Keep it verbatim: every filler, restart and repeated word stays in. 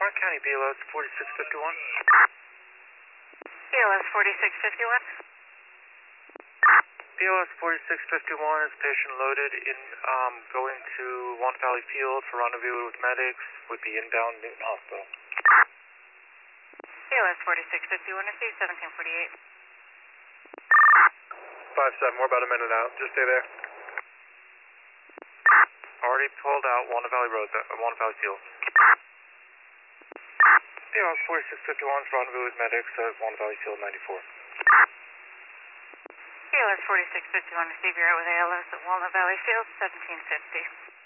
Park County B L S forty-six fifty-one. B L S forty-six fifty-one. B L S forty-six fifty-one is patient loaded in, um, going to Wanda Valley Field for rendezvous with medics, would be inbound Newton Hospital. B L S forty-six fifty-one, receive seventeen forty-eight. five seven, we're about a minute out. Just stay there. Already pulled out Wanda Valley Road, uh, Wanda Valley Field. B L S forty-six fifty-one for rendezvous with medics at Wanda Valley Field ninety-four. B L S forty-six fifty-one, receive your out with A L S at Walnut Valley Field, seventeen fifty.